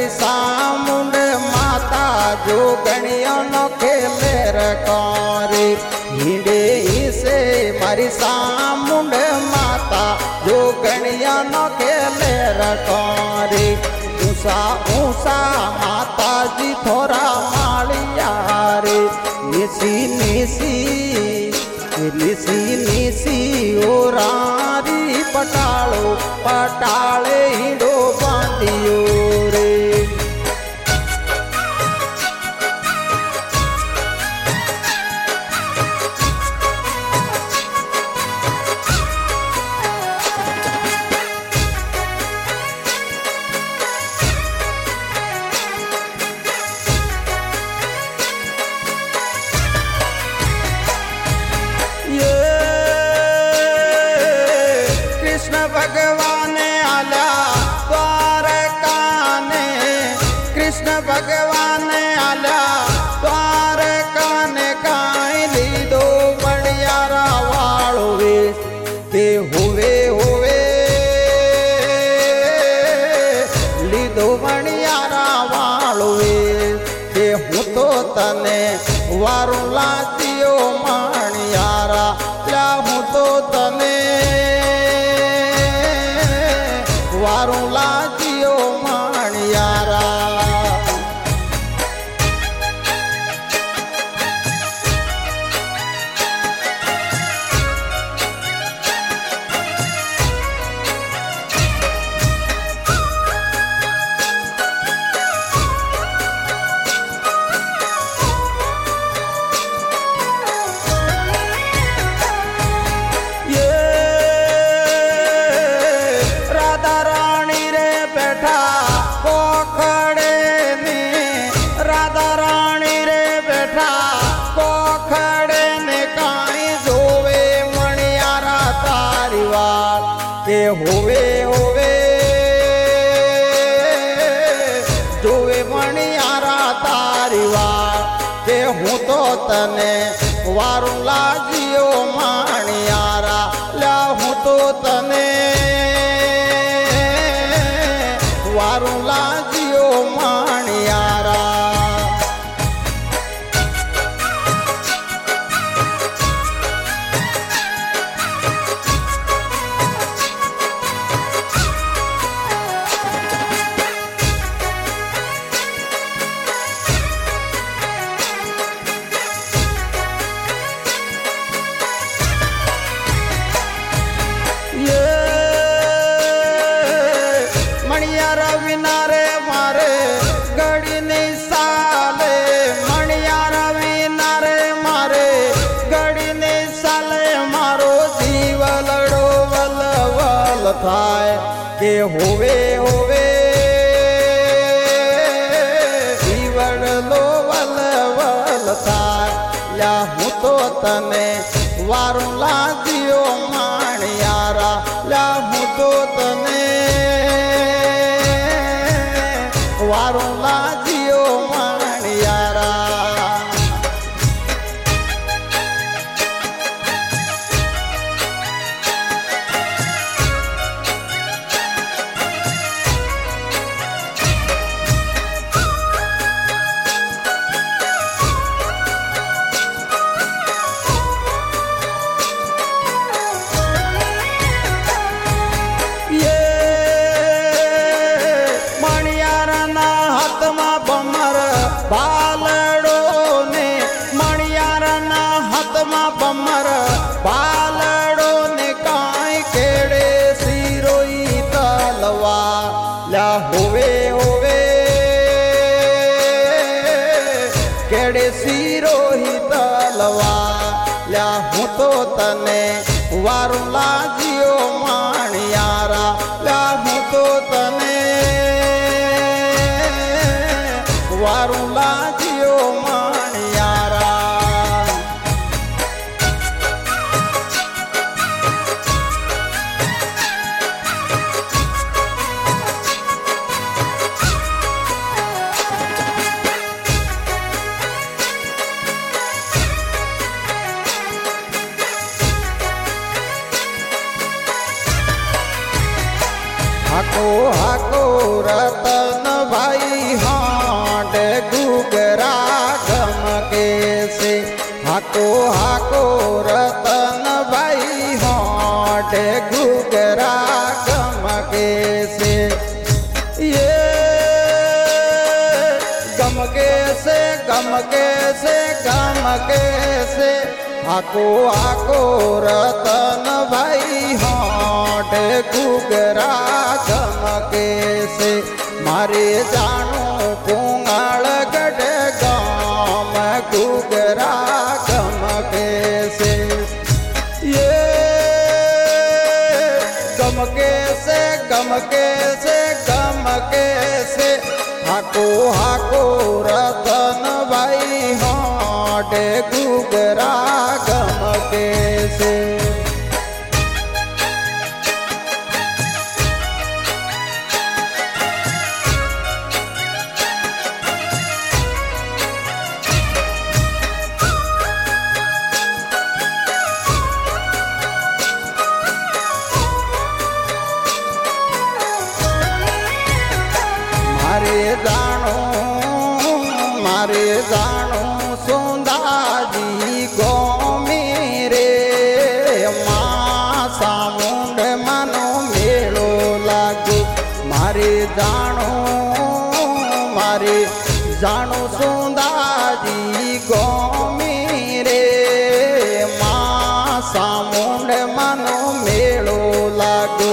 मारी सामुंड माता जोगणियों नो खेले रकारी हिंडे से मारी सामुंड माता जोगणियों नो खेले रकारी ऊषा ऊषा माता जी थोड़ा मालिया रे निसी निसी निसी निसी ओरारी पटालो पटाले हिंडो बांधियो रे भगवान आला द्वारका ने कृष्ण भगवान आला द्वारका ने काई लीधो बड़ियारा वाळो वेश ते होवे होवे लीधो बड़ियारा वाळो वेश ते हूँ तो तने वारू लातियो माणियारा ला हूँ तो तने वारू लाजियो माणियारा के होवे होवे जोवे मणियारा तारी वार के हूँ तो तने वारू लाजियो माणियारा ला हूँ तो तने वारू लाजियो माणियारा मणियारा विनारे मारे गड़ी नहीं साले मणियारा विनारे मारे गड़ी नहीं साले मारो जीव लड़ो वल वल थाय के होवे होवे जीव लो वल वल थाय या हूँ तो तने वारू लाजियो माणियारा ला हूँ तो तने वारू लाजियो माणियारा बालड़ो ने मणियारा ना हाथ में बमर बालड़ो ने काई केड़े सिरोई तलवा ला होवे होवे केड़े सिरोही तलवा ला हूँ तो तने वारू लाजियो माणियारा ला हूँ तो तने वारू लाजियो माणियारा हाको हाको रतन भाई હાકો હાકો રતન ભાઈ હોઠે ઘૂઘરા ગમકે છે ગમકે છે ગમકે છે ગમકે છે હાકો હાકો રતન ભાઈ હોઠે ઘૂઘરા ગમકે છે મારે જાણું કુંગાળ ગઢ ગામ ઘૂઘરા ગમકે છે ગમકે છે ગમકે છે ગમકે છે હાકો હાકો રતન ભાઈ હોઠે ઘૂઘરા ગમકે છે મારે જાણું સુંદાજી ગોમી રે માસા મુંડ માનો મેળો લાગુ મારે જાણું સુંદાજી ગોમી રે માસા મુંડ માનો મેળો લાગુ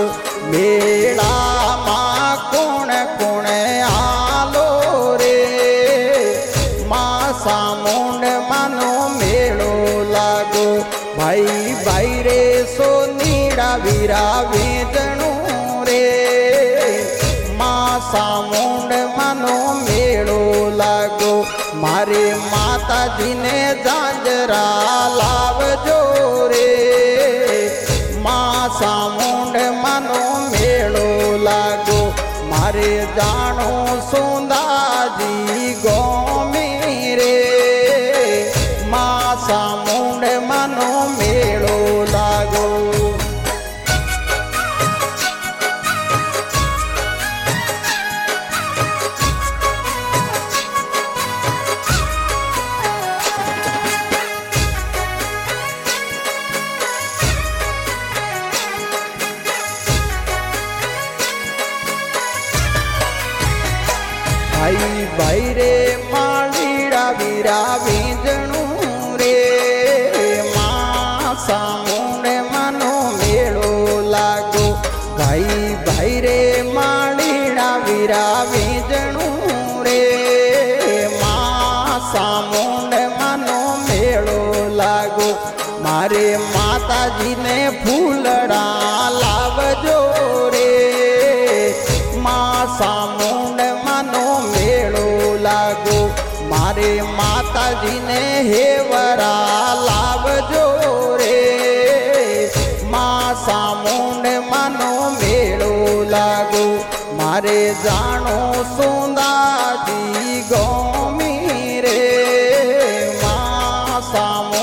મેળામાં કોણ કોણે આલો રે સામુંડ માનો મેળો લાગો ભાઈ ભાઈ રે સોનીડા વીરા વેજણું રે સામુંડ માનો મેળો લાગો મારે માતાજીને જાંજરા લાવજો રે સામુંડ માનો મેળો લાગો મારે જાણો સુંદાજી ગોમી રે સામુંડ માનો મેળો લાગો ભાઈ ભાઈ રે માળીડા વીરા વીજણું રે સામુંડ માનો મેળો લાગો ભાઈ ભાઈ રે માળીડા વીરા વીજણું રે સામુંડ માનો મેળો લાગો મારે માતાજીને ફૂલડા લાવજો રે સામુંડ માનો મેળો લાગો મારે માતાજીને હેવરા લાવજો રે સામુંડ માનો મેળો લાગો મારે જાણો સુંદાજી ગોમી રે સામુંડ